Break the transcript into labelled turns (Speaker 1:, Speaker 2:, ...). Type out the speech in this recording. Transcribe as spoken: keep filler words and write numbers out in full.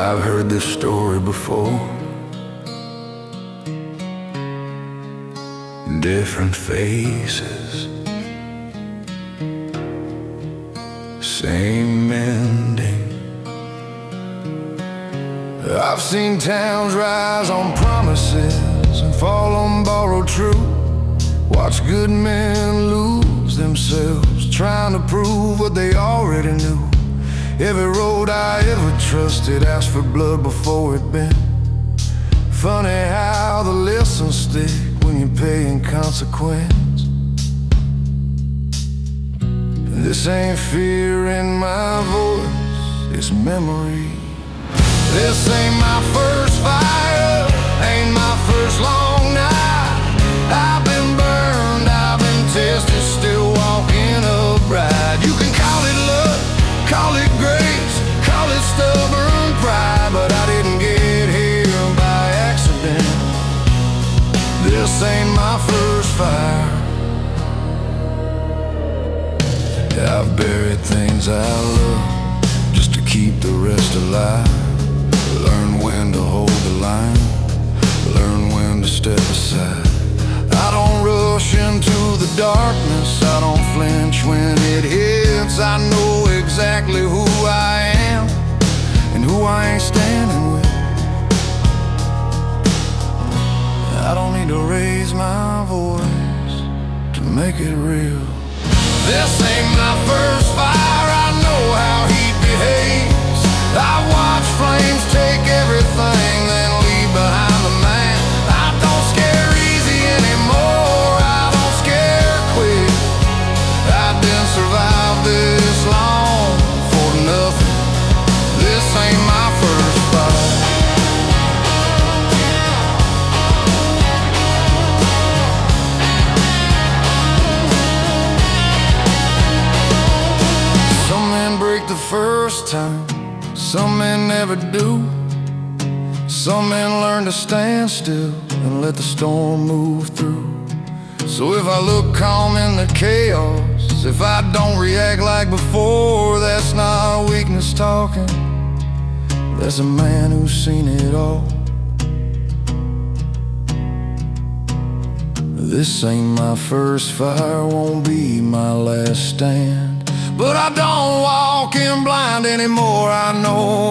Speaker 1: I've heard this story before. Different faces, same ending. I've seen towns rise on promises and fall on borrowed truth. Watch good men lose themselves trying to prove what they already knew. Every road I ever trusted asked for blood before it bent. Funny how the lessons stick when you pay in consequence. This ain't fear in my voice, it's memory. This ain't my first fire, ain't my first long night. I've been burned, I've been tested, still walking upright. You can call it luck, call it grace, call it stubborn pride, but I didn't get here by accident. This ain't my first fire. I've buried things I love just to keep the rest alive. Learn when to hold the line, learn when to step aside. I don't rush into the darkness, I don't flinch when it hits. I know exactly who I am and who I ain't standing with. I don't need to raise my voice to make it real. This ain't my first fire, I know how he behaves. I watch flames take everything, then leave behind the man. I don't scare easy anymore, I don't scare quick. I didn't survive this long for nothing. This ain't my first fire. Some men break the first time, some men never do. Some men learn to stand still and let the storm move through. So if I look calm in the chaos, if I don't react like before, that's not weakness talking, that's a man who's seen it all. This ain't my first fire, won't be my last stand. But I don't walk in blind anymore, I know